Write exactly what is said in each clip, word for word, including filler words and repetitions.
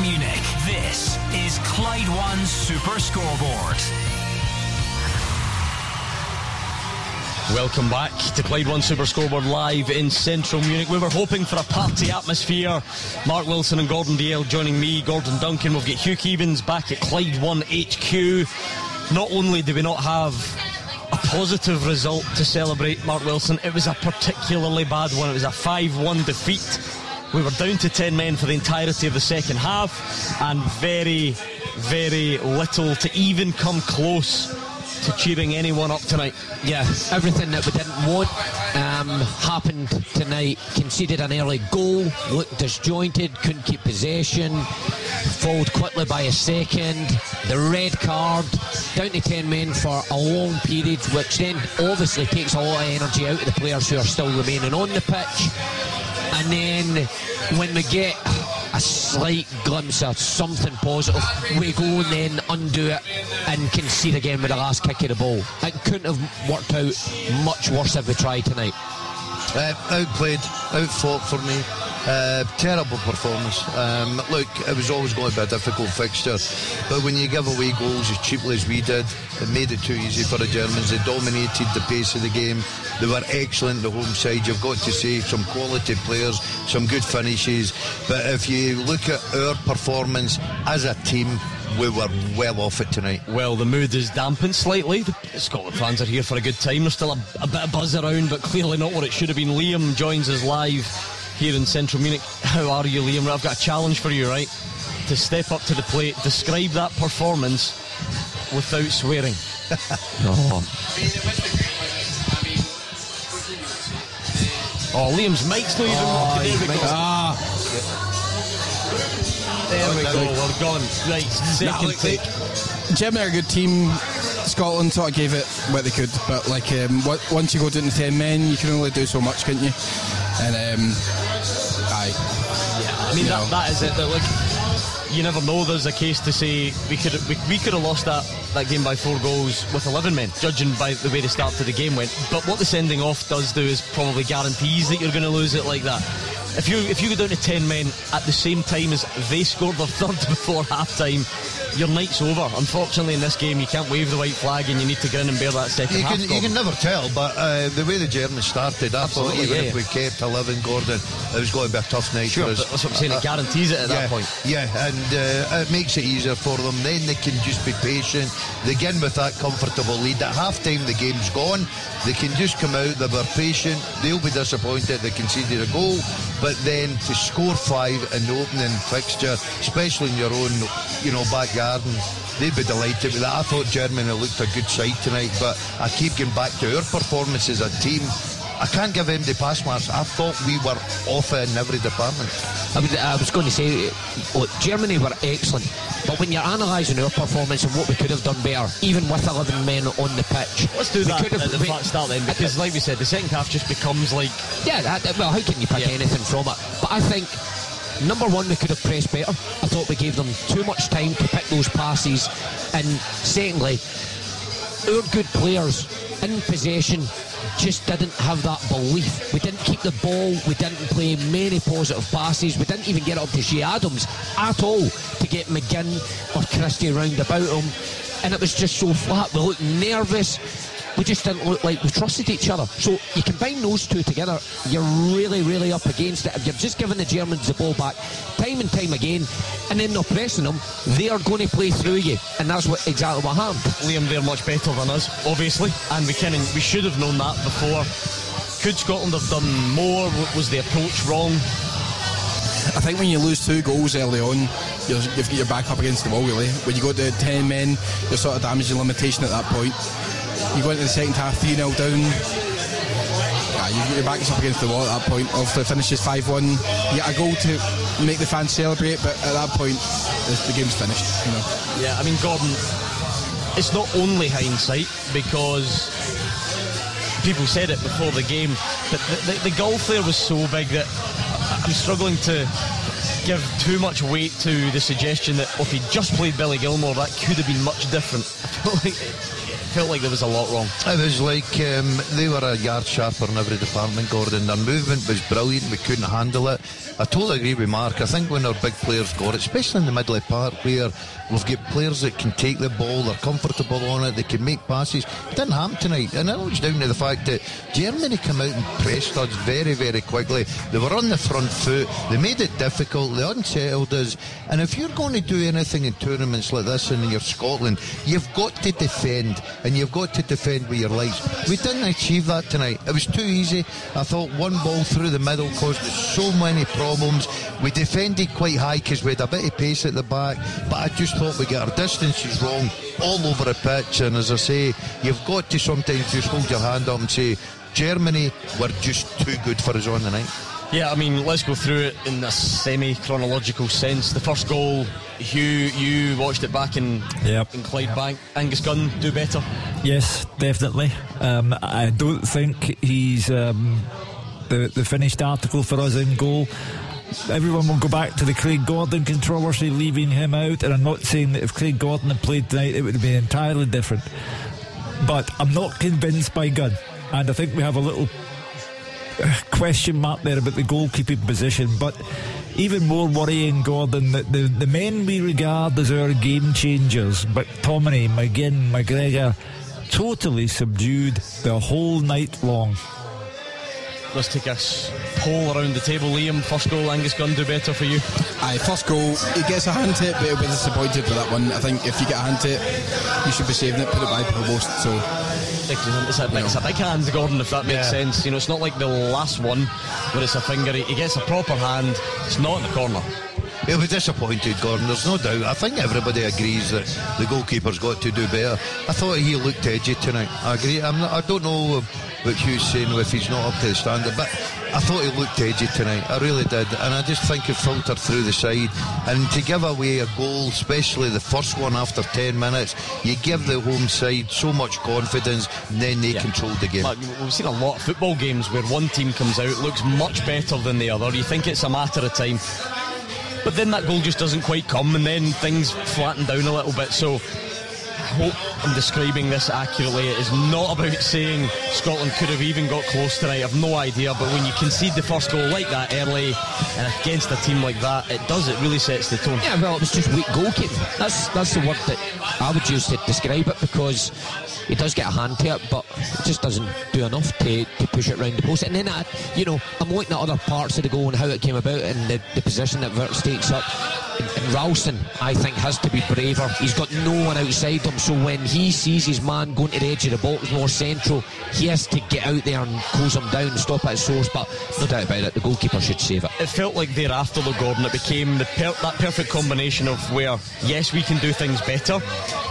Munich, this is Clyde One Super Scoreboard. Welcome back to Clyde One Super Scoreboard live in central Munich. We were hoping for a party atmosphere. Mark Wilson and Gordon Dalziel joining me, Gordon Duncan. We've got Hugh Keevins back at Clyde One H Q. Not only do we not have a positive result to celebrate, Mark Wilson, it was a particularly bad one. It was a five one defeat. We were down to ten men for the entirety of the second half, and very, very little to even come close to cheering anyone up tonight. Yeah, everything that we didn't want um, happened tonight. Conceded an early goal, looked disjointed, couldn't keep possession, followed quickly by a second, the red card, down to ten men for a long period, which then obviously takes a lot of energy out of the players who are still remaining on the pitch. And then when we get a slight glimpse of something positive, we go and then undo it and concede again with the last kick of the ball. It couldn't have worked out much worse if we tried tonight. Uh, outplayed, outfought for me. Uh, terrible performance. Um, look, it was always going to be a difficult fixture, but when you give away goals as cheaply as we did, it made it too easy for the Germans. They dominated the pace of the game. They were excellent the home side. You've got to say, some quality players, some good finishes, but if you look at our performance as a team, we were well off it tonight. Well, the mood is dampened slightly. The Scotland fans are here for a good time. There's still a, a bit of buzz around, but clearly not what it should have been. Liam joins us live here in central Munich. How are you, Liam? I've got a challenge for you, right? To step up to the plate, describe that performance without swearing. oh. oh, Liam's mic's not even oh, working. There we go. Ah. There we go, we're gone. Right, second take. Germany are a good team. Scotland sort of gave it what they could, but like um, once you go down to ten men, you can only do so much, can't you? And um, aye, yeah, I mean that, that is it. That, like, you never know. There's a case to say we could we, we could have lost that, that game by four goals with eleven men, judging by the way the start to the game went. But what the sending off does do is probably guarantees that you're going to lose it like that. If you if you go down to ten men at the same time as they scored their third before half time, your night's over. Unfortunately, in this game, you can't wave the white flag and you need to grin and bear that second you half. Can, you can never tell, but uh, the way the Germans started, I thought even yeah, if yeah. we kept eleven, Gordon, it was going to be a tough night sure, for us. But that's what I'm saying, it guarantees it at yeah, that point. Yeah, and uh, it makes it easier for them. Then they can just be patient. They get in with that comfortable lead. At half time, the game's gone. They can just come out, they were patient. They'll be disappointed they conceded a goal, but then to score five in the opening fixture, especially in your own, you know, back garden, they'd be delighted with that. I thought Germany looked a good side tonight, but I keep going back to our performance as a team. I can't give them the pass marks. I thought we were off it in every department. I, mean, I was going to say, look, Germany were excellent, but when you're analysing our performance and what we could have done better, even with eleven men on the pitch, let's do that at the flat start then, because like we said, the second half just becomes like, yeah, that, well, how can you pick yeah. anything from it? But I think number one, we could have pressed better. I thought we gave them too much time to pick those passes, and secondly, our good players in possession just didn't have that belief. We didn't keep the ball, we didn't play many positive passes, we didn't even get up to Shea Adams at all to get McGinn or Christie round about him, and it was just so flat. We looked nervous, we just didn't look like we trusted each other. So you combine those two together, you're really, really up against it. If you're just giving the Germans the ball back time and time again, and then not pressing them, they are going to play through you, and that's what exactly what happened. Liam, they're much better than us, obviously, and we can we should have known that before. Could Scotland have done more? Was the approach wrong? I think when you lose two goals early on, you're, you've got your back up against the wall, really. When you go to ten men, you're sort of damaging limitation at that point. You go into the second half three nil down, yeah, you get your backs up against the wall at that point. Obviously finishes five one, you get a goal to make the fans celebrate, but at that point the game's finished, you know. Yeah, I mean, Gordon, it's not only hindsight, because people said it before the game, but the, the, the gulf there was so big that I'm struggling to give too much weight to the suggestion that if he just played Billy Gilmour, that could have been much different. I feel like felt like there was a lot wrong. It was like um, they were a yard sharper in every department, Gordon. Their movement was brilliant. We couldn't handle it. I totally agree with Mark. I think when our big players got it, especially in the middle of the park where we've got players that can take the ball, they're comfortable on it, they can make passes. It didn't happen tonight. And I know it's down to the fact that Germany came out and pressed us very, very quickly. They were on the front foot. They made it difficult. They unsettled us. And if you're going to do anything in tournaments like this and you're Scotland, you've got to defend, and you've got to defend with your lives. We didn't achieve that tonight. It was too easy. I thought one ball through the middle caused us so many problems. We defended quite high because we had a bit of pace at the back, but I just thought we got our distances wrong all over the pitch. And as I say, you've got to sometimes just hold your hand up and say, Germany were just too good for us on the night. Yeah, I mean, let's go through it in a semi-chronological sense. The first goal, Hugh, you watched it back in, yep. in Clydebank. Angus Gunn do better? Yes, definitely. Um, I don't think he's um, the, the finished article for us in goal. Everyone will go back to the Craig Gordon controversy, leaving him out, and I'm not saying that if Craig Gordon had played tonight it would have been entirely different, but I'm not convinced by Gunn, and I think we have a little question mark there about the goalkeeping position. But even more worrying, Gordon, that the, the men we regard as our game changers, McTominay, McGinn, McGregor, totally subdued the whole night long. Let's take a poll around the table. Liam, first goal, Angus Gunn do better for you? Aye, first goal, he gets a hand hit, but he'll be disappointed with that one. I think if you get a hand hit, you should be saving it, put it by Provost. So it's a, it's a big hand, Gordon, if that makes yeah. sense. You know, it's not like the last one where it's a finger. He gets a proper hand. It's not in the corner. He'll be disappointed, Gordon, there's no doubt. I think everybody agrees that the goalkeeper's got to do better. I thought he looked edgy tonight. I agree. I'm not, I don't know what Hugh's saying if he's not up to the standard, but I thought he looked edgy tonight. I really did. And I just think it filtered through the side. And to give away a goal, especially the first one after ten minutes, you give the home side so much confidence, and then they yeah. control the game. Like, we've seen a lot of football games where one team comes out, looks much better than the other. You think it's a matter of time, but then that goal just doesn't quite come, and then things flatten down a little bit. So I hope I'm describing this accurately. It is not about saying Scotland could have even got close tonight. I've no idea, but when you concede the first goal like that early and against a team like that, it does, it really sets the tone. Yeah, well, it was just weak goalkeeping. That's that's the word that I would use to describe it, because he does get a hand to it, but it just doesn't do enough to, to push it round the post. And then, I, you know, I'm looking at other parts of the goal and how it came about and the, the position that Wirtz takes up. And, and Ralston, I think, has to be braver. He's got no one outside him, so when he sees his man going to the edge of the box more central, he has to get out there and close him down and stop at his source. But no doubt about it, the goalkeeper should save it. It felt like thereafter, though, Gordon, it became the per- that perfect combination of where, yes, we can do things better,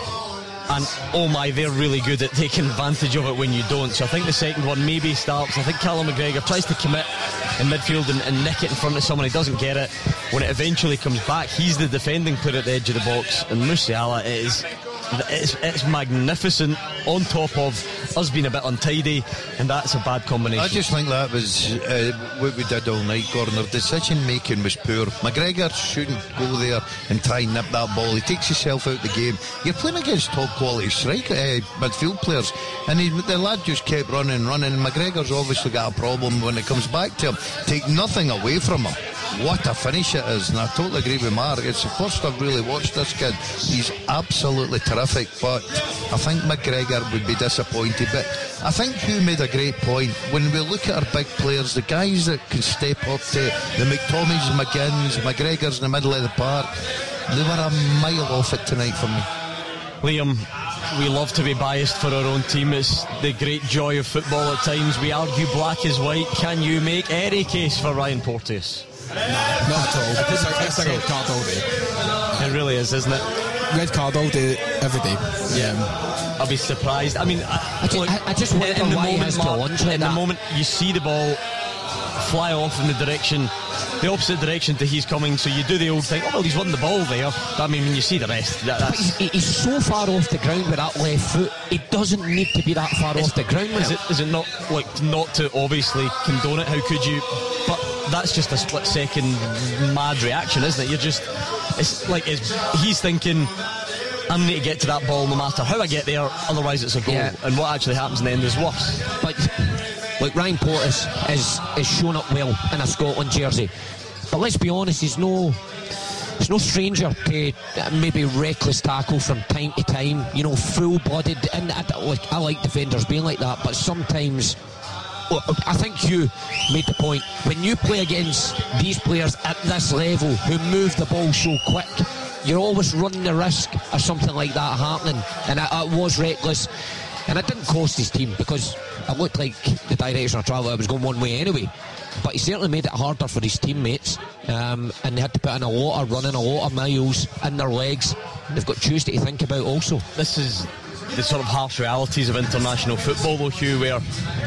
and oh my, they're really good at taking advantage of it when you don't. So I think the second one maybe starts. I think Callum McGregor tries to commit in midfield and, and nick it in front of someone. He doesn't get it. When it eventually comes back, he's the defending player at the edge of the box, and Musiala is it's, it's magnificent, on top of us being a bit untidy, and that's a bad combination. I just think that was uh, what we did all night, Gordon. Our decision making was poor. McGregor shouldn't go there and try and nip that ball. He takes himself out the game. You're playing against top quality strike uh, midfield players, and he, the lad just kept running running McGregor's obviously got a problem when it comes back to him. Take nothing away from him. What a finish it is, and I totally agree with Mark. It's the first I've really watched this kid. He's absolutely terrific, but I think McGregor would be disappointed. But I think Hugh made a great point. When we look at our big players, the guys that can step up to the McTominays, McGinns, McGregors in the middle of the park, they were a mile off it tonight for me. Liam, we love to be biased for our own team. It's the great joy of football at times. We argue black is white. Can you make any case for Ryan Porteous? Not at all. It's like, it's like a red card all day. It really is, isn't it? Red card all day, every day. Yeah. Um, I'll be surprised. I mean, I, I, just, look, I, I just wonder in the why moment, he has Mark, to launch like in that. the moment you see the ball fly off in the direction, the opposite direction to he's coming, so you do the old thing, oh well, he's won the ball there. But I mean, when you see the rest, that, that's... He's, he's so far off the ground with that left foot, he doesn't need to be that far off the ground. Is it, is it not, like, not to obviously condone it? How could you? But that's just a split second mad reaction, isn't it? You're just, it's like, it's, he's thinking, I'm going to get to that ball no matter how I get there, otherwise it's a goal. Yeah. And what actually happens in the end is worse. But like Ryan Porteous is is shown up well in a Scotland jersey, but let's be honest, he's no he's no stranger to maybe reckless tackle from time to time, you know, full-blooded. And I, like, I like defenders being like that, but sometimes, well, I think you made the point, when you play against these players at this level who move the ball so quick, you're always running the risk of something like that happening. And it, it was reckless, and it didn't cost his team, because it looked like the direction of travel was going one way anyway. But he certainly made it harder for his teammates, um, and they had to put in a lot of running, a lot of miles in their legs. They've got Tuesday to think about also. This is the sort of harsh realities of international football, though, Hugh, where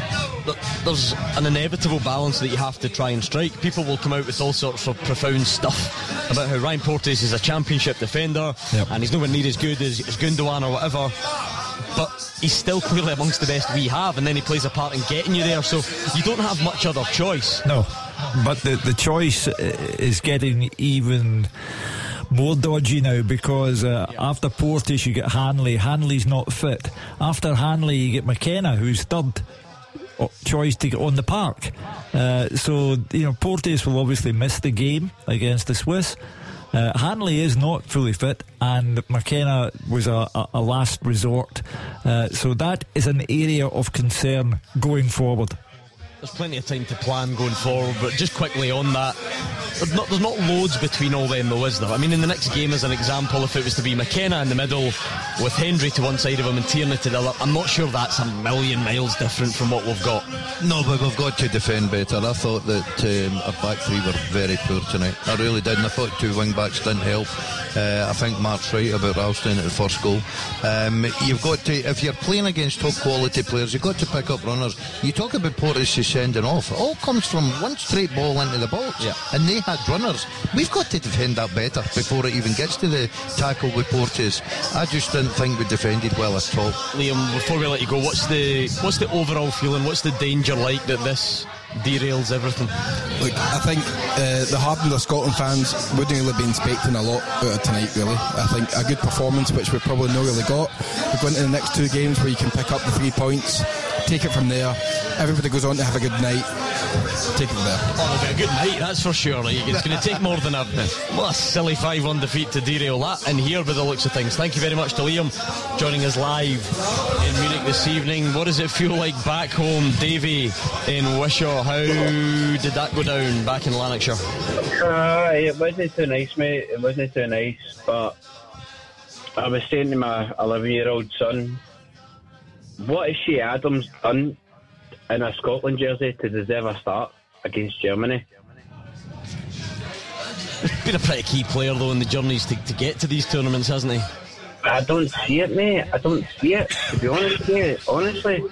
there's an inevitable balance that you have to try and strike. People will come out with all sorts of profound stuff about how Ryan Porteous is a championship defender, yep, and he's nowhere near as good as, as Gundogan or whatever, but he's still clearly amongst the best we have, and then he plays a part in getting you there, so you don't have much other choice. No, but the, the choice is getting even more dodgy now, because uh, yeah. after Porteous you get Hanley. Hanley's not fit. After Hanley you get McKenna, who's third choice to get on the park. Uh, so, you know, Porteous will obviously miss the game against the Swiss. Uh, Hanley is not fully fit, and McKenna was a, a, a last resort. Uh, so that is an area of concern going forward. There's plenty of time to plan going forward, but just quickly on that, there's not, there's not loads between all them though, is there? I mean, in the next game, as an example, if it was to be McKenna in the middle with Hendry to one side of him and Tierney to the other, I'm not sure that's a million miles different from what we've got. No, but we've got to defend better. I thought that um, our back three were very poor tonight. I really did, and I thought two wing backs didn't help. Uh, I think Mark's right about Ralston at the first goal. Um, you've got to, if you're playing against top quality players, you've got to pick up runners. You talk about Porteous sending off. It all comes from one straight ball into the box, yeah, and they had runners. We've got to defend that better before it even gets to the tackle with Porteous. I just didn't think we defended well at all. Liam, before we let you go, what's the what's the overall feeling? What's the danger like that this derails everything? Look, I think uh, the hardened of Scotland fans wouldn't really be expecting a lot out of tonight, really. I think a good performance, which we probably not really got. We go into the next two games where you can pick up the three points, take it from there. Everybody goes on to have a good night. Take it from there. Oh, it'll be a good night, that's for sure. Like, it's going to take more than a, well, a silly five on defeat to derail that in here by the looks of things. Thank you very much to Liam joining us live in Munich this evening. What does it feel like back home, Davy, in Wishaw? How did that go down back in Lanarkshire? Uh, it wasn't too nice, mate. It wasn't too nice, but I was saying to my eleven year old son, what has Shea Adams done in a Scotland jersey to deserve a start against Germany? He's been a pretty key player though in the journeys to, to get to these tournaments, hasn't he? I don't see it, mate. I don't see it, to be honest with you. Honestly.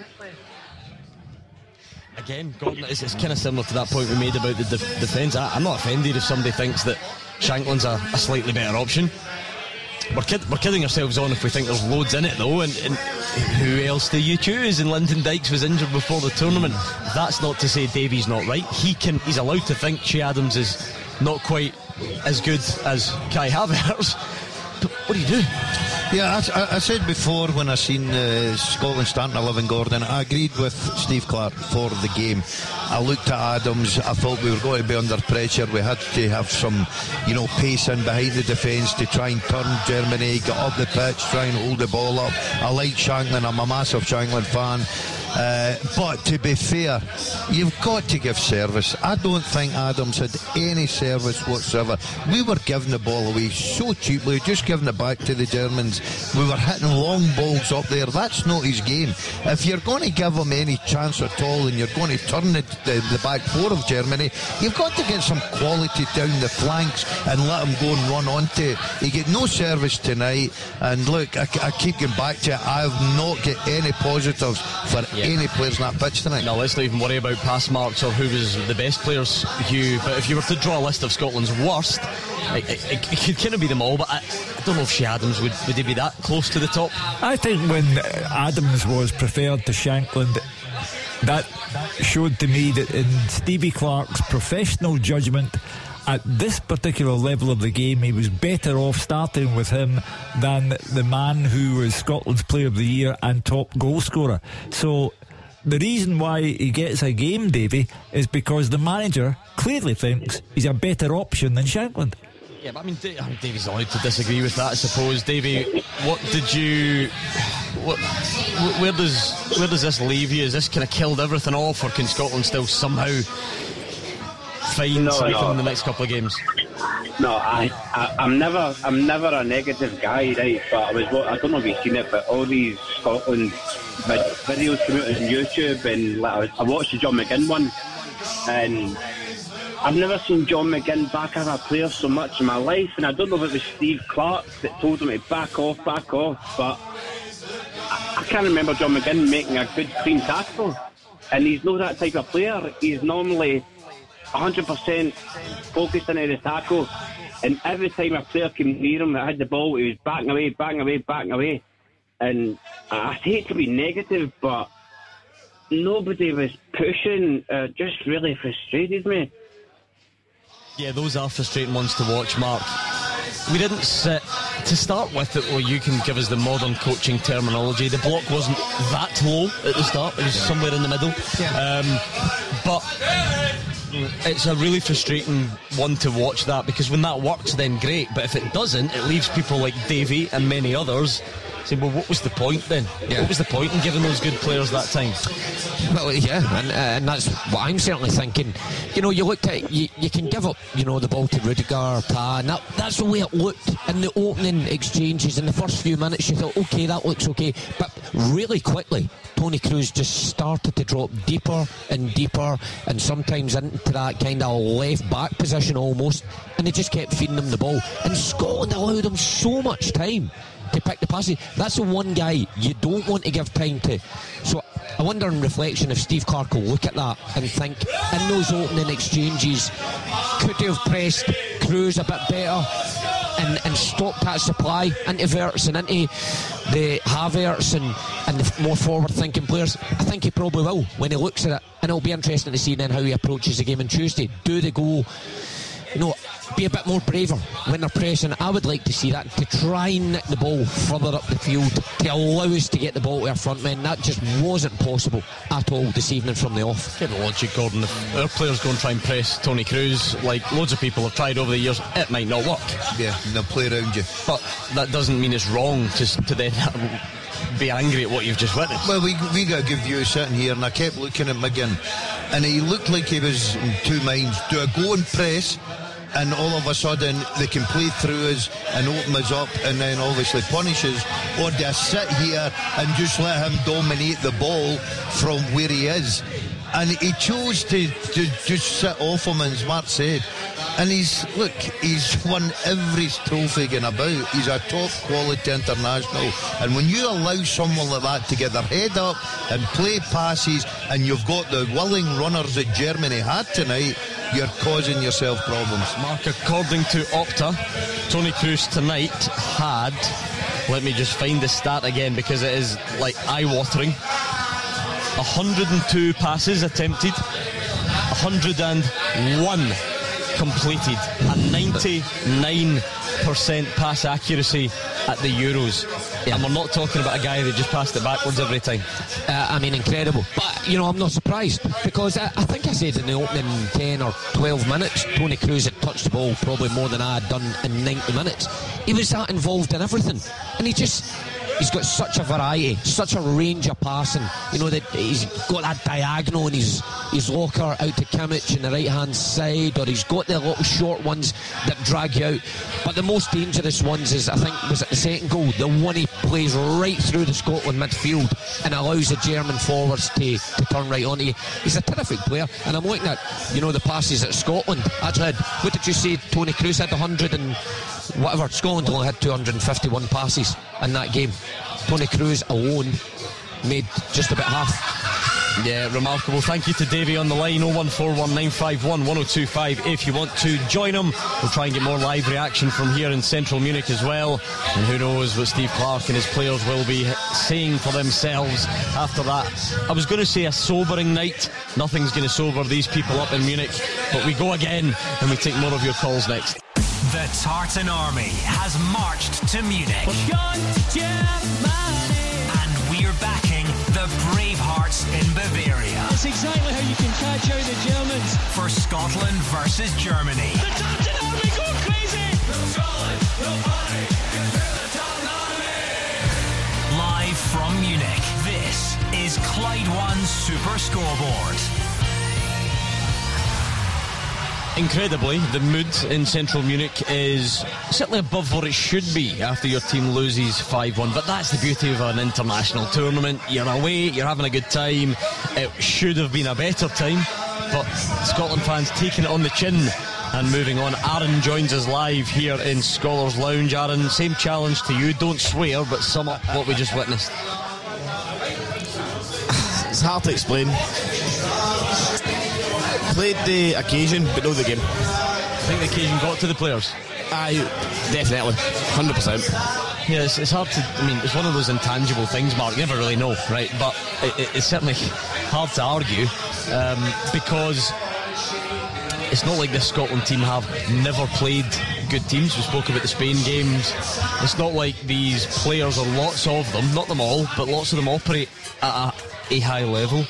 Again, Gordon, it's, it's kind of similar to that point we made about the def- defence. I, I'm not offended if somebody thinks that Shankland's a, a slightly better option. We're, kid- we're kidding ourselves on if we think there's loads in it though, and, and who else do you choose? And Lyndon Dykes was injured before the tournament. That's not to say Davy's not right. He can, he's allowed to think Shea Adams is not quite as good as Kai Havertz. But what do you do? Yeah, I, I said before when I seen uh, Scotland starting eleven, Gordon, I agreed with Steve Clark for the game. I looked at Adams, I thought we were going to be under pressure. We had to have some, you know, pace in behind the defence to try and turn Germany, get up the pitch, try and hold the ball up. I like Shankland, I'm a massive Shankland fan. Uh, but to be fair, you've got to give service. I don't think Adams had any service whatsoever. We were giving the ball away so cheaply, just giving it back to the Germans. We were hitting long balls up there. That's not his game. If you're going to give him any chance at all and you're going to turn the, the, the back four of Germany, you've got to get some quality down the flanks and let him go and run onto it. He get no service tonight, and look, I, I keep going back to it. I have not got any positives for yeah. any players in that pitch tonight. No, let's not even worry about pass marks or who was the best players, Hugh. But if you were to draw a list of Scotland's worst, it, it, it, it could kind of be them all. But I, I don't know if Shea Adams would would he be that close to the top. I think when Adams was preferred to Shankland, that showed to me that in Stevie Clark's professional judgment at this particular level of the game, he was better off starting with him than the man who was Scotland's Player of the Year and top goal scorer. So the reason why he gets a game, Davy, is because the manager clearly thinks he's a better option than Shankland. Yeah, but I mean, Dave, I mean Davey's allowed to disagree with that, I suppose. Davey, what did you... What, where does where does this leave you? Is this kind of killed everything off, or can Scotland still somehow find No, something no. in the next couple of games? No, I, I, I'm never, I'm never a negative guy, right? But I was, I don't know if you've seen it, but all these Scotland vid- videos come out on YouTube, and like, I, was, I watched the John McGinn one, and I've never seen John McGinn back up a player so much in my life, and I don't know if it was Steve Clark that told him to back off, back off, but I, I can't remember John McGinn making a good clean tackle, and he's not that type of player. He's normally one hundred percent focused into the tackle, and every time a player came near him that had the ball, he was backing away, backing away, backing away, and I hate to be negative, but nobody was pushing. Uh, just really frustrated me. Yeah, those are frustrating ones to watch, Mark. We didn't sit to start with it. Well, you can give us the modern coaching terminology. The block wasn't that low at the start, it was somewhere in the middle. Yeah. Um, but it's a really frustrating one to watch, that, because when that works, then great, but if it doesn't, it leaves people like Davey and many others saying, well, what was the point then? Yeah. What was the point in giving those good players that time? Well, yeah, and, uh, and that's what I'm certainly thinking. You know, you looked at, you, you can give up, you know, the ball to Rudiger, Ta, and that, that's the way it looked in the opening exchanges. In the first few minutes, you thought, okay, that looks okay. But really quickly, Tony Cruz just started to drop deeper and deeper, and sometimes into that kind of left back position almost, and they just kept feeding them the ball. And Scotland allowed them so much time to pick the passes. That's the one guy you don't want to give time to. So I wonder in reflection if Steve Clark will look at that and think, in those opening exchanges, could he have pressed Cruz a bit better and, and stopped that supply into Verts and into the Havertz and, and the more forward thinking players? I think he probably will when he looks at it, and it'll be interesting to see then how he approaches the game on Tuesday. Do they go, you know, be a bit more braver when they're pressing? I would like to see that, to try and nick the ball further up the field, to allow us to get the ball to our front men. That just wasn't possible at all this evening from the off. Get the logic, Gordon. If our players go and try and press Tony Cruz, like loads of people have tried over the years, it might not work. Yeah, and they'll play around you. But that doesn't mean it's wrong to, to then be angry at what you've just witnessed. Well, we we got to give you sitting here, and I kept looking at McGinn, and he looked like he was in two minds. Do I go and press, and all of a sudden they can play through us and open us up and then obviously punish us, or do I sit here and just let him dominate the ball from where he is? And he chose to, to just sit off him, as Mark said. And he's, look, he's won every trophy going about. He's a top quality international. And when you allow someone like that to get their head up and play passes, and you've got the willing runners that Germany had tonight, you're causing yourself problems. Mark, according to Opta, Tony Cruz tonight had, let me just find the stat again because it is like eye-watering, one hundred two passes attempted, one hundred one completed, a ninety-nine percent pass accuracy at the Euros. Yeah. And we're not talking about a guy that just passed it backwards every time. Uh, I mean, incredible. But, you know, I'm not surprised, because I, I think I said in the opening ten or twelve minutes, Tony Cruz had touched the ball probably more than I had done in ninety minutes. He was that involved in everything. And he just... He's got such a variety, such a range of passing. You know, that he's got that diagonal in his, his locker out to Kimmich in the right-hand side, or he's got the little short ones that drag you out. But the most dangerous ones is, I think, was at the second goal, the one he plays right through the Scotland midfield and allows the German forwards to, to turn right on you. He's a terrific player, and I'm looking at, you know, the passes at Scotland. Actually, what did you say? Tony Cruz had one hundred and whatever. Scotland only had two hundred fifty-one passes in that game. Tony Cruz alone made just about half. Yeah, remarkable. Thank you to Davey on the line. oh one four one nine five one one oh two five if you want to join him. We'll try and get more live reaction from here in central Munich as well, and who knows what Steve Clarke and his players will be saying for themselves after that. I was going to say a sobering night. Nothing's going to sober these people up in Munich, but we go again and we take more of your calls next. The Tartan Army has marched to Munich. And we're backing the Bravehearts in Bavaria. That's exactly how you can catch out the Germans. For Scotland versus Germany. The Tartan Army go crazy! No Scotland, no party, the Tartan Army! Live from Munich, this is Clyde One Super Scoreboard. Incredibly, the mood in central Munich is certainly above what it should be after your team loses five one, but that's the beauty of an international tournament. You're away, you're having a good time. It should have been a better time, but Scotland fans taking it on the chin and moving on. Aaron joins us live here in Scholars Lounge. Aaron, same challenge to you, don't swear, but sum up what we just witnessed. It's hard to explain. Played the occasion, but not the game. I think the occasion got to the players. Aye, definitely, one hundred percent. Yeah, it's, it's hard to, I mean, it's one of those intangible things, Mark, you never really know, right? But it, it, it's certainly hard to argue um, because it's not like the Scotland team have never played good teams. We spoke about the Spain games. It's not like these players, or lots of them, not them all, but lots of them operate at a, a high level.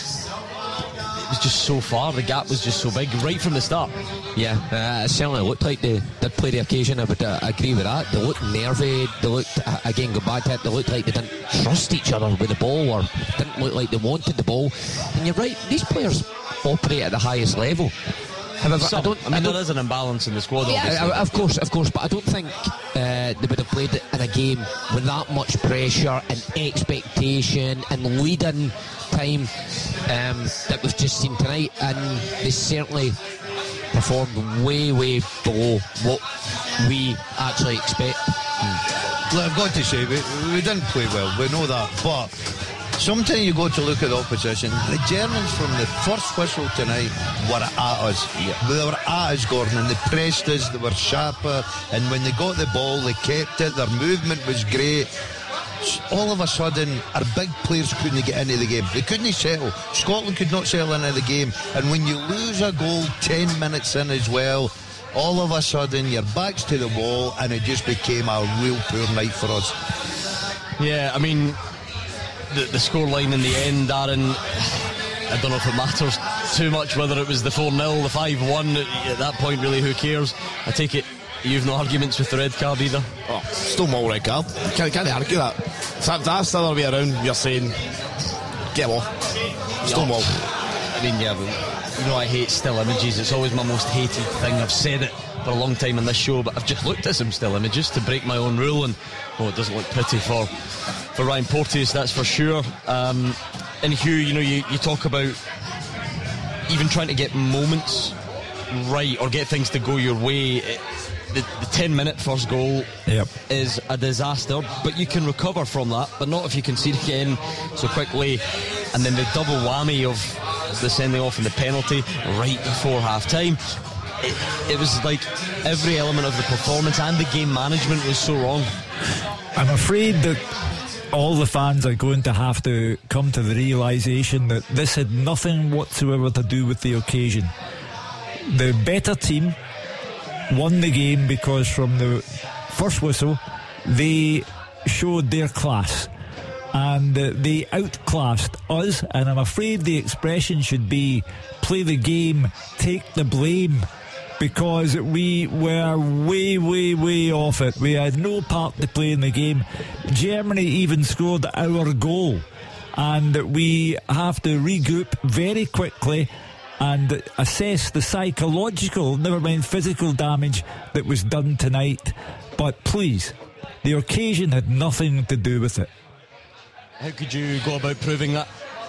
It was just so far, the gap was just so big right from the start. Yeah, uh, it certainly looked like they did play the occasion. I would uh, agree with that. They looked nervy. They looked, uh, again, go back to it, they looked like they didn't trust each other with the ball, or didn't look like they wanted the ball. And you're right, these players operate at the highest level. However, Some, I don't. I mean, I don't, there is an imbalance in the squad, yeah, obviously. of course, of course, but I don't think uh, they would have played it in a game with that much pressure and expectation and lead-in time um, that we've just seen tonight, and they certainly performed way, way below what we actually expect. Mm. Look, I've got to say, we, we didn't play well, we know that, but sometimes you go to look at the opposition. The Germans from the first whistle tonight were at us. Yeah. They were at us, Gordon, and they pressed us, they were sharper, and when they got the ball, they kept it, their movement was great. All of a sudden, our big players couldn't get into the game. They couldn't settle. Scotland could not settle into the game. And when you lose a goal ten minutes in as well, all of a sudden, your back's to the wall, and it just became a real poor night for us. Yeah, I mean, the, the scoreline in the end, Aaron, I don't know if it matters too much whether it was the four nil, the five one. At that point, really, who cares? I take it you've no arguments with the red card either. Oh, Stonewall red card. Can't, can't argue that. If that's the other way around, you're saying, get off. Stonewall. I mean, yeah, but, you know, I hate still images. It's always my most hated thing. I've said it for a long time on this show, but I've just looked at some still images to break my own rule, and oh, it doesn't look pretty for for Ryan Porteous, that's for sure. Um, and Hugh, you know, you, you talk about even trying to get moments right or get things to go your way. It, The, the ten minute first goal yep. is a disaster, but you can recover from that, but not if you concede again so quickly. And then the double whammy of the sending off and the penalty right before half time. It, it was like every element of the performance and the game management was so wrong. I'm afraid that all the fans are going to have to come to the realisation that this had nothing whatsoever to do with the occasion. The better team won the game because from the first whistle they showed their class, and uh, they outclassed us, and I'm afraid the expression should be play the game, take the blame, because we were way, way, way off it. We had no part to play in the game. Germany even scored our goal, and we have to regroup very quickly and assess the psychological, never mind physical damage that was done tonight. But please, the occasion had nothing to do with it. How could you go about proving that?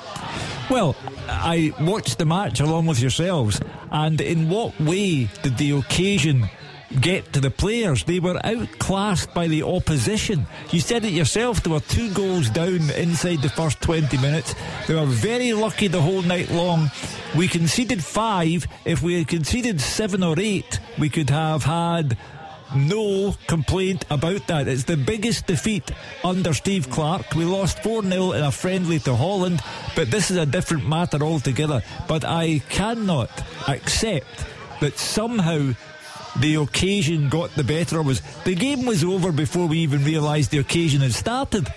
Well, I watched the match along with yourselves, and in what way did the occasion get to the players. They were outclassed by the opposition. You said it yourself, there were two goals down inside the first twenty minutes. They were very lucky the whole night long. We conceded five. If we had conceded seven or eight, we could have had no complaint about that. It's the biggest defeat under Steve Clarke. We lost four nil in a friendly to Holland, but this is a different matter altogether. But I cannot accept that somehow the occasion got the better of us. The game was over before we even realised the occasion had started.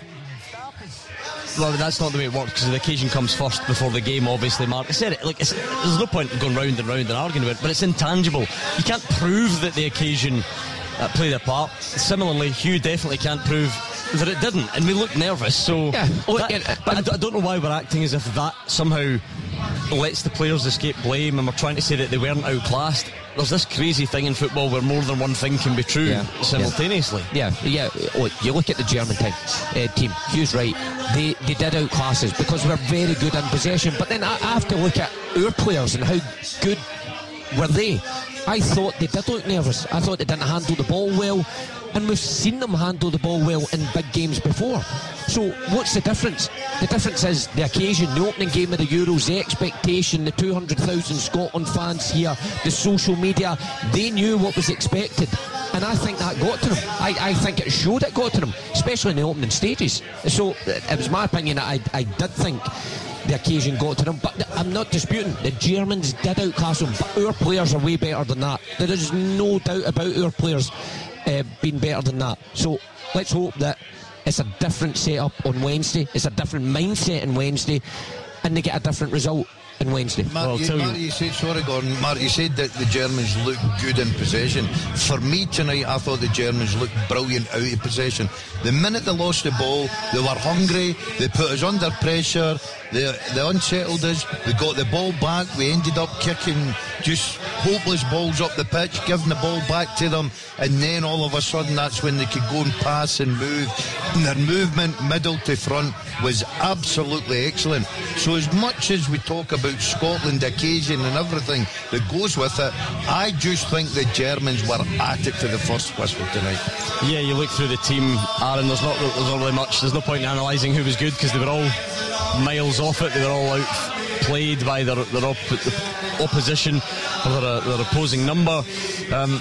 Well, that's not the way it works, because the occasion comes first before the game, obviously, Mark. I said it, like, it's, there's no point in going round and round and arguing about it, but it's intangible. You can't prove that the occasion uh, played a part. Similarly, Hugh definitely can't prove that it didn't, and we looked nervous, so... Yeah, look, that, uh, but I, d- I don't know why we're acting as if that somehow lets the players escape blame, and we're trying to say that they weren't outclassed. There's this crazy thing in football where more than one thing can be true yeah, simultaneously. Yeah, yeah. Look, you look at the German team, uh, team. Hugh's right. They they did outclass us because we're very good in possession. But then I, I have to look at our players and how good were they. I thought they did look nervous. I thought they didn't handle the ball well, and we've seen them handle the ball well in big games before. So what's the difference? The difference is the occasion, the opening game of the Euros, the expectation, the two hundred thousand Scotland fans here, the social media. They knew what was expected, and I think that got to them. I, I think it showed it got to them, especially in the opening stages. So it was my opinion that I, I did think the occasion got to them, but I'm not disputing the Germans did outclass them, but our players are way better than that. There is no doubt about our players uh, being better than that. So let's hope that it's a different setup on Wednesday, it's a different mindset on Wednesday, and they get a different result on Wednesday. Mark, well, you, Mark, you said, sorry Gordon, Mark, you said that the Germans look good in possession. For me tonight, I thought the Germans looked brilliant out of possession. The minute they lost the ball, they were hungry, they put us under pressure, they, they unsettled us, we got the ball back, we ended up kicking just hopeless balls up the pitch, giving the ball back to them, and then all of a sudden that's when they could go and pass and move, and their movement middle to front was absolutely excellent. So as much as we talk about Scotland occasion and everything that goes with it, I just think the Germans were at it to the first whistle tonight. Yeah, you look through the team, Aaron, there's not, there's not really much, there's no point in analysing who was good, because they were all miles off it, they were all outplayed by their, their op- the opposition or their, their opposing number. Um,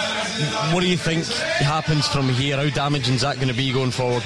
what do you think happens from here? How damaging is that going to be going forward?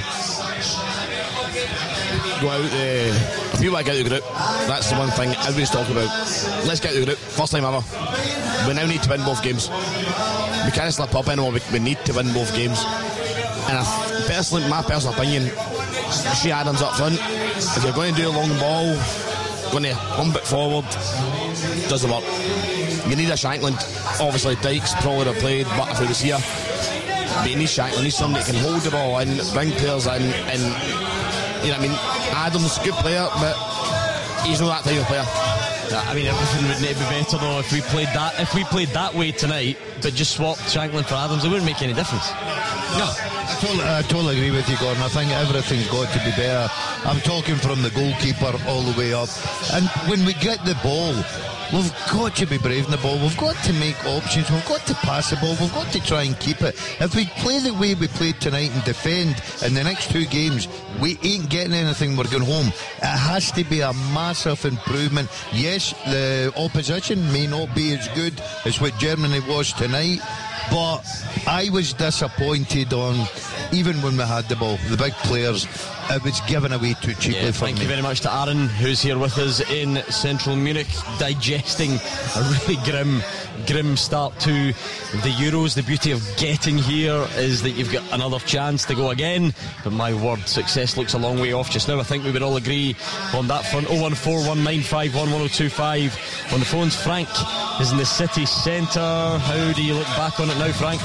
Go out, uh, if you want to get out of the group, that's the one thing everybody's talking about. Let's get out of the group, first time ever. We now need to win both games. We can't slip up anymore, we, we need to win both games. And I, personally, my personal opinion, Shea Adams up front, if you're going to do a long ball, going to lump it forward, doesn't work. You need a Shankland. Obviously Dykes probably would have played, but if he was here, but you need Shankland, you need somebody that can hold the ball in, bring players in, and you know what I mean, Adams, good player, but he's not that type of player. I mean, everything would need to be better though if we played that if we played that way tonight, but just swapped Shankland for Adams. It wouldn't make any difference. No, I totally, I totally agree with you, Gordon. I think everything's got to be better. I'm talking from the goalkeeper all the way up. And when we get the ball, we've got to be brave in the ball. We've got to make options. We've got to pass the ball. We've got to try and keep it. If we play the way we played tonight and defend in the next two games, we ain't getting anything. We're going home. It has to be a massive improvement. Yes, the opposition may not be as good as what Germany was tonight, but I was disappointed on, even when we had the ball, the big players, it was given away too cheaply yeah, for thank me. you very much to Aaron, who's here with us in central Munich, digesting a really grim grim start to the Euros. The beauty of getting here is that you've got another chance to go again, but my word, success looks a long way off just now. I think we would all agree on that front. oh one four one nine five one one oh two five on the phones. Frank is in the city centre. How do you look back on it now, Frank?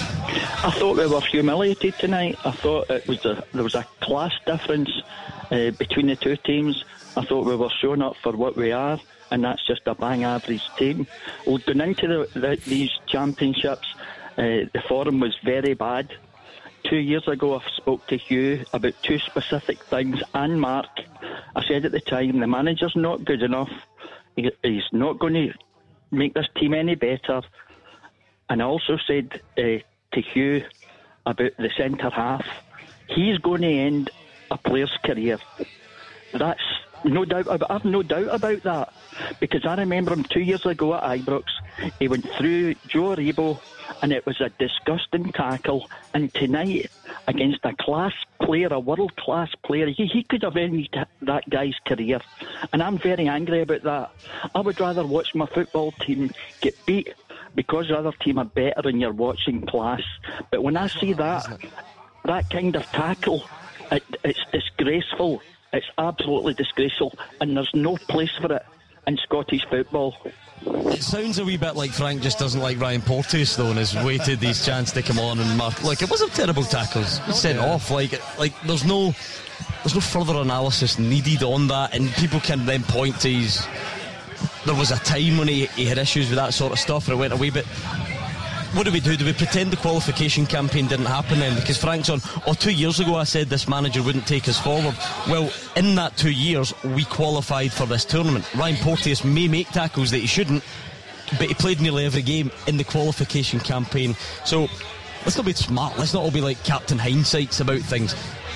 I thought we were humiliated tonight. I thought it was a, there was a class difference uh, between the two teams. I thought we were showing up for what we are, and that's just a bang average team. Well, going into the, the, these championships, uh, the form was very bad. Two years ago, I spoke to Hugh about two specific things, and Mark. I said at the time, the manager's not good enough. He, he's not going to make this team any better. and I also said uh, to Hugh about the centre half, he's going to end a player's career. That's no doubt. about- I've no doubt about that, because I remember him two years ago at Ibrox. He went through Joe Aribo, and it was a disgusting tackle. And tonight, against a class player, a world-class player, he, he could have ended that guy's career. And I'm very angry about that. I would rather watch my football team get beat because the other team are better and you're watching class. But when I see that, that kind of tackle, it, it's disgraceful. It's absolutely disgraceful, and there's no place for it in Scottish football. It sounds a wee bit like Frank just doesn't like Ryan Porteous though, and has waited these chance to come on and mark. Like, it wasn't terrible tackles. It was sent off. Like, like there's no, there's no further analysis needed on that, and people can then point to his. There was a time when he, he had issues with that sort of stuff, and it went away. But what do we do? Do we pretend the qualification campaign didn't happen then? Because Frank's on, oh, two years ago I said this manager wouldn't take us forward. Well, in that two years, we qualified for this tournament. Ryan Porteous may make tackles that he shouldn't, but he played nearly every game in the qualification campaign. So let's not be smart. Let's not all be like Captain Hindsights about things.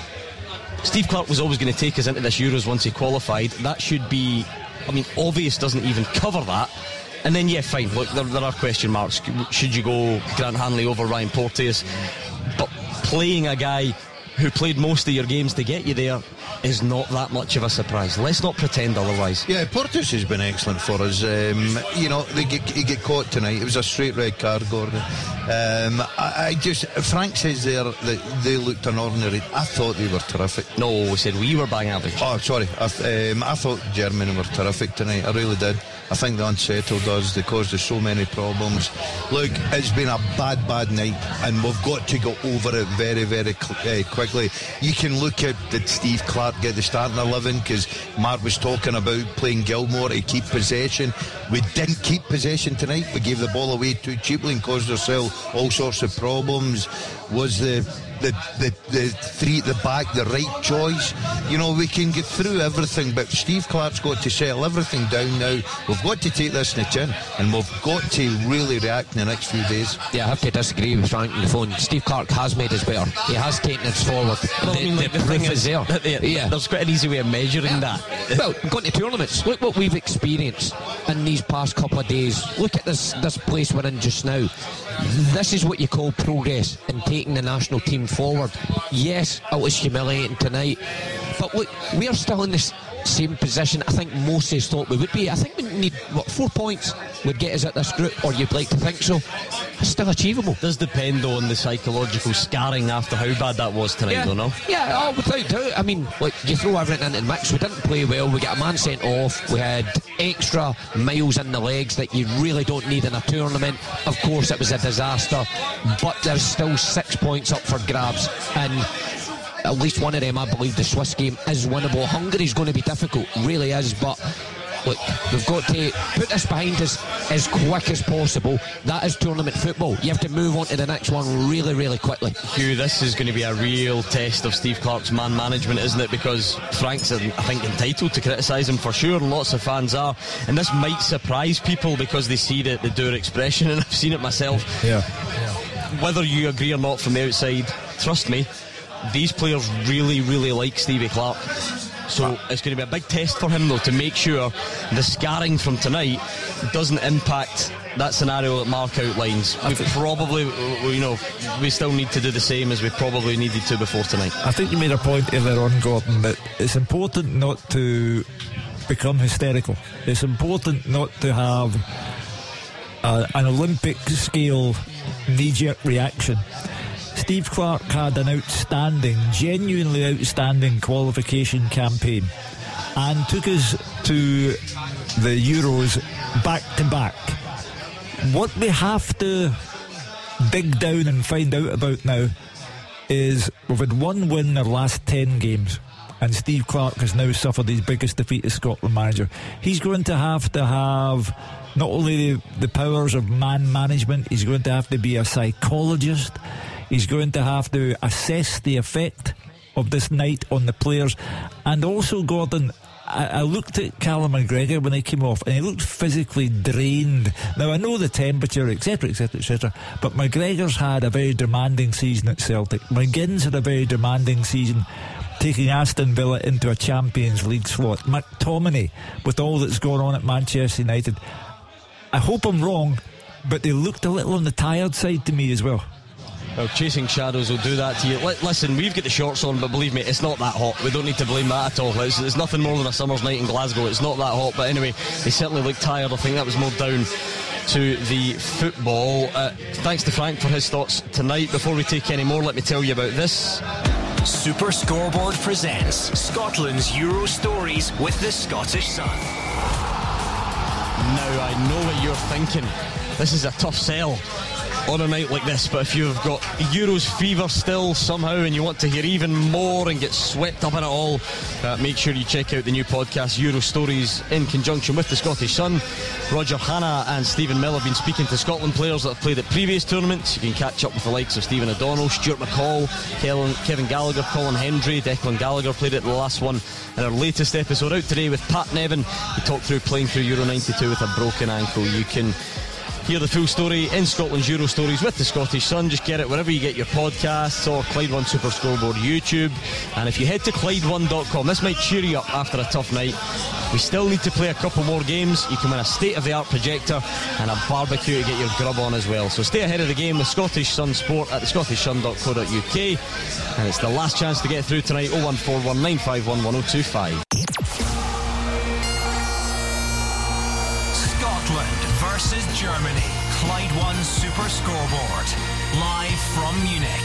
Steve Clarke was always going to take us into this Euros once he qualified. That should be, I mean, obvious doesn't even cover that. And then, yeah, fine, look, there, there are question marks. Should you go Grant Hanley over Ryan Porteous? But playing a guy who played most of your games to get you there is not that much of a surprise. Let's not pretend otherwise. Yeah, Porteous has been excellent for us. Um, you know, they get, he get caught tonight. It was a straight red card, Gordon. Um, I, I just, Frank says there that they looked unordinary. I thought they were terrific. No, we said we were bang average. Oh, sorry. I, th- um, I thought Germany were terrific tonight. I really did. I think they unsettled us. They caused us so many problems. Look, it's been a bad, bad night, and we've got to go over it very, very cl- uh, quickly. You can look at, did Steve Clarke get the starting eleven? Because Mark was talking about playing Gilmore to keep possession. We didn't keep possession tonight. We gave the ball away too cheaply and caused ourselves all sorts of problems. Was the the, the, the three at the back the right choice? You know, we can get through everything, but Steve Clarke's got to settle everything down now. We've got to take this in the chin, and we've got to really react in the next few days. Yeah, I have to disagree with Frank on the phone. Steve Clarke has made us better. He has taken us forward. Well, the, I mean, like, the, the proof thing is, is there. that there- Yeah. There's quite an easy way of measuring that. Well, going to tournaments. Look what we've experienced in these past couple of days. Look at this this place we're in just now. This is what you call progress in taking the national team forward. Yes, it was humiliating tonight, but look, we are still in this same position I think most of us thought we would be. I think we need, what, four points would get us at this group, or you'd like to think so. It's still achievable. Does depend on the psychological scarring after how bad that was tonight, Yeah, though, no? yeah, oh, without doubt. I mean, like, you throw everything into the mix. We didn't play well. We got a man sent off. We had extra miles in the legs that you really don't need in a tournament. Of course, it was a disaster, but there's still six points up for grabs, and at least one of them, I believe, the Swiss game is winnable. Hungary's going to be difficult, really is, but look, we've got to put this behind us as quick as possible. That is tournament football. You have to move on to the next one really, really quickly. Hugh, this is going to be a real test of Steve Clarke's man management, isn't it? Because Frank's, I think, entitled to criticise him for sure, and lots of fans are. And this might surprise people because they see the, the dour expression, and I've seen it myself. Yeah. Whether you agree or not from the outside, trust me, these players really, really like Stevie Clarke. So it's going to be a big test for him, though, to make sure the scarring from tonight doesn't impact that scenario that Mark outlines. We probably, you know, we still need to do the same as we probably needed to before tonight. I think you made a point earlier on, Gordon, that it's important not to become hysterical. It's important not to have a, an Olympic scale knee-jerk reaction. Steve Clarke had an outstanding, genuinely outstanding qualification campaign and took us to the Euros back to back. What we have to dig down and find out about now is we've had one win in our last ten games, and Steve Clarke has now suffered his biggest defeat as Scotland manager. He's going to have to have not only the, the powers of man management, he's going to have to be a psychologist. He's going to have to assess the effect of this night on the players. And also, Gordon, I, I looked at Callum McGregor when he came off, and he looked physically drained. Now, I know the temperature, etc, etc, et cetera, but McGregor's had a very demanding season at Celtic. McGinn's had a very demanding season, taking Aston Villa into a Champions League slot. McTominay, with all that's going on at Manchester United, I hope I'm wrong, but they looked a little on the tired side to me as well. Well, chasing shadows will do that to you. L- listen, we've got the shorts on, but believe me, it's not that hot. We don't need to blame that at all. It's, it's nothing more than a summer's night in Glasgow. It's not that hot, but anyway, they certainly look tired. I think that was more down to the football. Uh, thanks to Frank for his thoughts tonight. Before we take any more, let me tell you about this. Super Scoreboard presents Scotland's Euro Stories with the Scottish Sun. Now, I know what you're thinking. This is a tough sell on a night like this, but if you've got Euros fever still somehow and you want to hear even more and get swept up in it all, uh, make sure you check out the new podcast Euro Stories in conjunction with the Scottish Sun. Roger Hanna and Stephen Mill have been speaking to Scotland players that have played at previous tournaments. You can catch up with the likes of Stephen O'Donnell, Stuart McCall, Kevin, Kevin Gallagher, Colin Hendry, Declan Gallagher played at the last one. And our latest episode out today with Pat Nevin, we talked through playing through Euro ninety-two with a broken ankle. You can hear the full story in Scotland's Euro Stories with the Scottish Sun. Just get it wherever you get your podcasts or Clyde One Super Scoreboard YouTube. And if you head to Clyde One dot com, this might cheer you up after a tough night. We still need to play a couple more games. You can win a state-of-the-art projector and a barbecue to get your grub on as well. So stay ahead of the game with Scottish Sun Sport at the scottish sun dot co dot U K. And it's the last chance to get through tonight. oh one four one nine five one one oh two five. Scotland versus Germany. Clyde One Super Scoreboard. Live from Munich.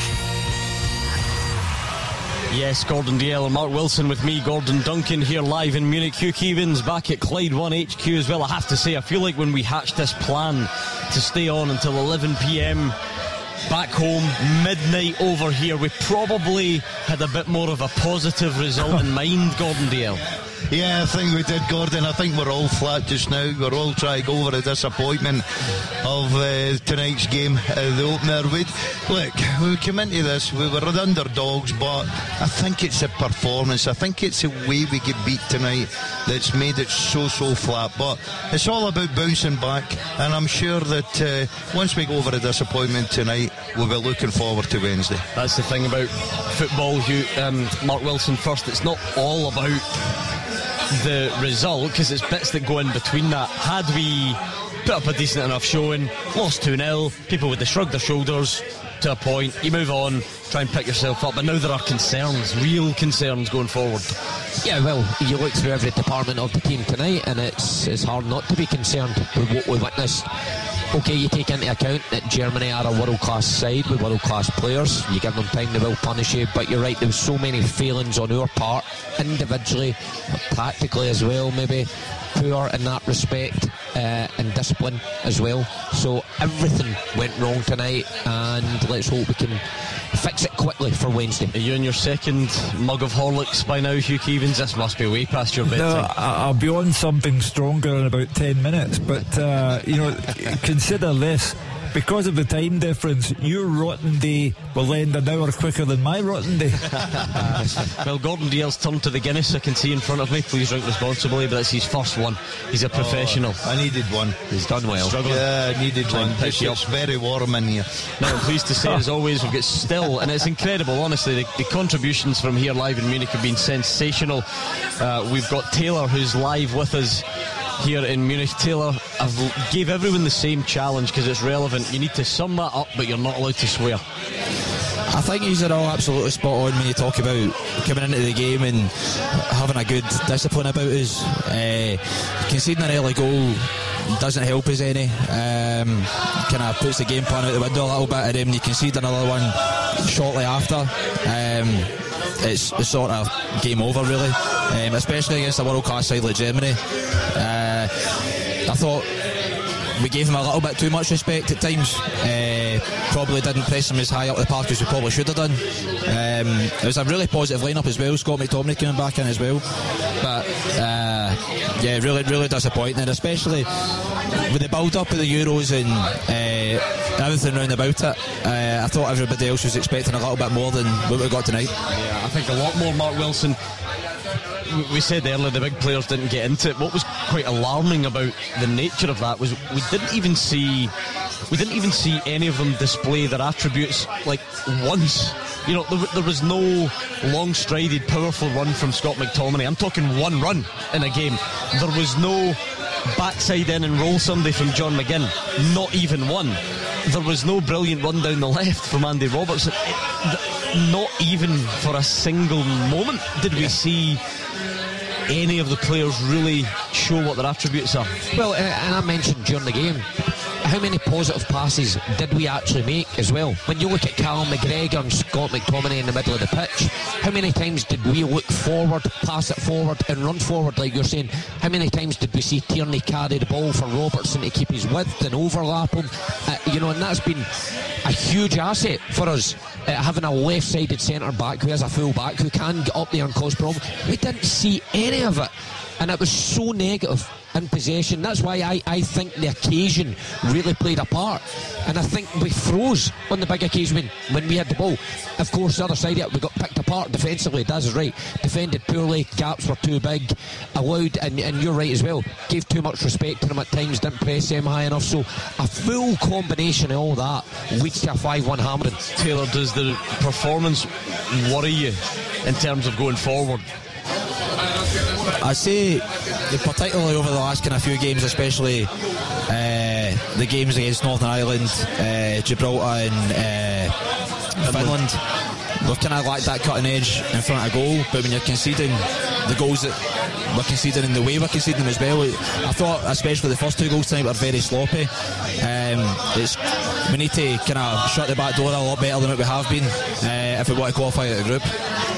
Yes, Gordon Dalziel and Mark Wilson with me, Gordon Duncan, here live in Munich. Hugh Keevins back at Clyde One H Q as well. I have to say, I feel like when we hatched this plan to stay on until eleven p.m. back home, midnight over here, we probably had a bit more of a positive result in mind, Gordon Dalziel. Yeah, I think we did, Gordon. I think we're all flat just now. We're all trying to go over the disappointment of uh, tonight's game, uh, the opener. We'd, look, we came into this, we were the underdogs, but I think it's the performance. I think it's the way we get beat tonight that's made it so, so flat. But it's all about bouncing back, and I'm sure that uh, once we go over the disappointment tonight, we'll be looking forward to Wednesday. That's the thing about football, Hugh. Um, Mark Wilson first. It's not all about the result, because it's bits that go in between that. Had we put up a decent enough showing, lost two nil, people would have shrugged their shoulders to a point, you move on, try and pick yourself up. But now there are concerns, real concerns going forward. Yeah, well, you look through every department of the team tonight and it's, it's hard not to be concerned with what we witnessed. Okay, you take into account that Germany are a world-class side with world-class players. You give them time, they will punish you. But you're right, there was so many failings on our part, individually, tactically as well, maybe poor in that respect, uh, and discipline as well. So everything went wrong tonight, and let's hope we can fix it quickly for Wednesday. Are you in your second mug of Horlicks by now, Hugh Keevins? This must be way past your bedtime. No, I'll be on something stronger in about ten minutes, but uh, you know, consider this. Because of the time difference, your rotten day will end an hour quicker than my rotten day. Well, Gordon Dalziel's turned to the Guinness I can see in front of me. Please drink responsibly, but it's his first one. He's a professional. Oh, I needed one. He's done well. Struggling. Yeah, I needed one. It's, it's very warm in here. Now, I'm pleased to say, as always, we've got still, and it's incredible, honestly, the, the contributions from here live in Munich have been sensational. Uh, we've got Taylor, who's live with us here in Munich. Taylor, I've gave everyone the same challenge because it's relevant. You need to sum that up, but you're not allowed to swear. I think these are all absolutely spot on when you talk about coming into the game and having a good discipline about us. Uh, conceding an early goal doesn't help us any. Um, kind of puts the game plan out the window a little bit, and then you concede another one shortly after. Um, it's, it's sort of game over, really, um, especially against a world-class side like Germany. Uh, I thought we gave them a little bit too much respect at times. Uh, probably didn't press them as high up the park as we probably should have done. Um, it was a really positive lineup as well. Scott McTominay coming back in as well. But uh, yeah, really, really disappointing, especially with the build-up of the Euros and uh, everything round about it. Uh, I thought everybody else was expecting a little bit more than what we got tonight. Yeah, I think a lot more. Mark Wilson, we said earlier the big players didn't get into it. What was quite alarming about the nature of that was we didn't even see we didn't even see any of them display their attributes like once. You know, there, there was no long-strided, powerful run from Scott McTominay. I'm talking one run in a game. There was no backside in and roll somebody from John McGinn. Not even one. There was no brilliant run down the left from Andy Robertson. Not even for a single moment did we see any of the players really show what their attributes are. Well, uh, and I mentioned during the game, how many positive passes did we actually make as well? When you look at Callum McGregor and Scott McTominay in the middle of the pitch, how many times did we look forward, pass it forward and run forward like you're saying? How many times did we see Tierney carry the ball for Robertson to keep his width and overlap him? Uh, you know, and that's been a huge asset for us, uh, having a left-sided centre-back who has a full-back who can get up there and cause problems. We didn't see any of it, and it was so negative in possession. That's why I, I think the occasion really played a part, and I think we froze on the big occasion when, when we had the ball. Of course, the other side of it, we got picked apart defensively. Daz is right, defended poorly, gaps were too big, allowed, and, and you're right as well, gave too much respect to them at times, didn't press them high enough. So a full combination of all that leads to a five one hammering. Taylor, does the performance worry you in terms of going forward? I say, particularly over the last kind of few games, especially uh, the games against Northern Ireland, uh, Gibraltar and uh, Finland, we've kind of lacked that cutting edge in front of goal. But when you're conceding the goals that we're conceding in the way we're conceding them as well, I thought especially the first two goals tonight were very sloppy. Um, it's, we need to kind of shut the back door a lot better than what we have been uh, if we want to qualify at the group.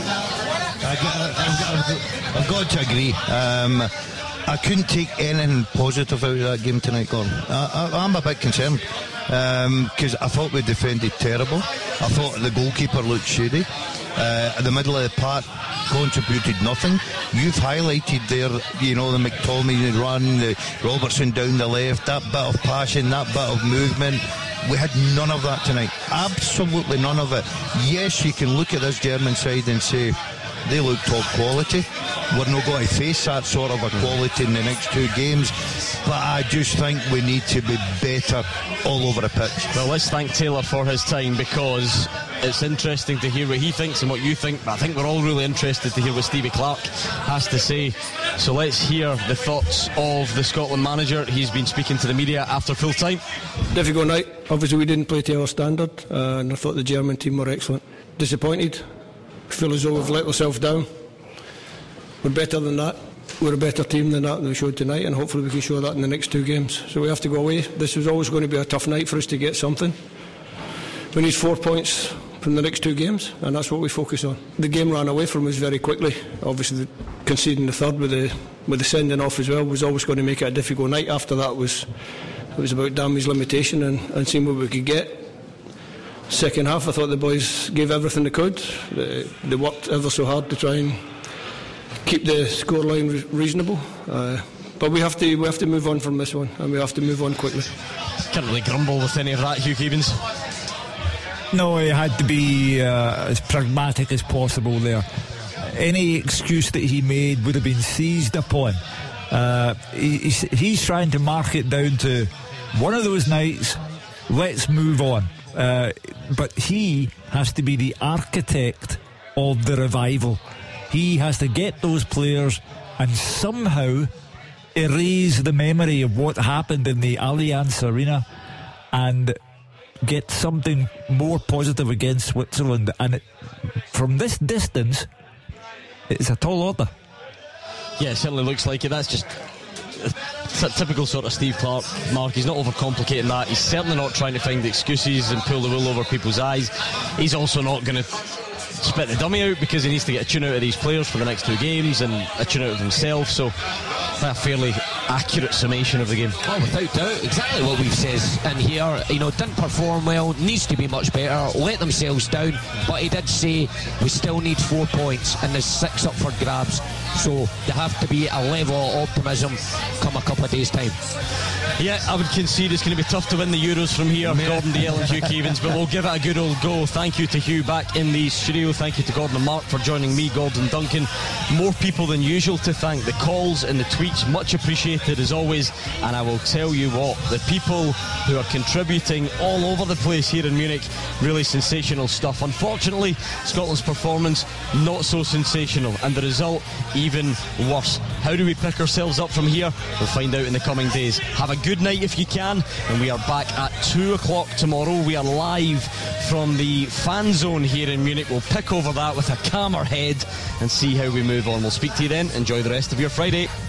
I've got to agree. Um, I couldn't take anything positive out of that game tonight, Gordon. I, I, I'm a bit concerned because um, I thought we defended terrible. I thought the goalkeeper looked shady. Uh, at the middle of the park, contributed nothing. You've highlighted there, you know, the McTominay run, the Robertson down the left, that bit of passion, that bit of movement. We had none of that tonight. Absolutely none of it. Yes, you can look at this German side and say, they look top quality. We're not going to face that sort of a quality in the next two games, but I just think we need to be better all over the pitch. Well, let's thank Taylor for his time, because it's interesting to hear what he thinks and what you think, but I think we're all really interested to hear what Stevie Clarke has to say. So let's hear the thoughts of the Scotland manager. He's been speaking to the media after full time. Difficult night. Obviously we didn't play to our standard, uh, and I thought the German team were excellent. Disappointed. Feel as though we've let ourselves down. We're better than that. We're a better team than that than we showed tonight, and hopefully we can show that in the next two games. So we have to go away. This was always going to be a tough night for us to get something. We need four points from the next two games, and that's what we focus on. The game ran away from us very quickly. Obviously conceding the third with the with the sending off as well was always going to make it a difficult night. After that was it was about damage limitation and, and seeing what we could get. Second half, I thought the boys gave everything they could. They, they worked ever so hard to try and keep the scoreline re- reasonable. Uh, but we have to we have to move on from this one, and we have to move on quickly. Can't really grumble with any of that, Hugh Keevins. No, he had to be uh, as pragmatic as possible there. Any excuse that he made would have been seized upon. Uh, he, he's, he's trying to mark it down to one of those nights. Let's move on. Uh, but he has to be the architect of the revival. He has to get those players and somehow erase the memory of what happened in the Allianz Arena and get something more positive against Switzerland. And it, from this distance, it's a tall order. Yeah, it certainly looks like it. That's just a typical sort of Steve Clarke, Mark. He's not overcomplicating that. He's certainly not trying to find excuses and pull the wool over people's eyes. He's also not going to spit the dummy out, because he needs to get a tune out of these players for the next two games and a tune out of himself. So a fairly accurate summation of the game. Oh, without doubt, exactly what we've said in here. You know, didn't perform well, needs to be much better, let themselves down, but he did say we still need four points and there's six up for grabs, so they have to be a level of optimism come a couple of days' time. Yeah, I would concede it's going to be tough to win the Euros from here, Gordon Dalziel and Hugh Keevins, but we'll give it a good old go. Thank you to Hugh back in the studio. Thank you to Gordon and Mark for joining me, Gordon Duncan. More people than usual to thank. The calls and the tweets, much appreciated as always. And I will tell you what, the people who are contributing all over the place here in Munich, really sensational stuff. Unfortunately, Scotland's performance not so sensational, and the result even worse. How do we pick ourselves up from here? We'll find out in the coming days. Have a good night if you can, and we are back at two o'clock tomorrow. We are live from the fan zone here in Munich. We'll pick over that with a calmer head and see how we move on. We'll speak to you then. Enjoy the rest of your Friday.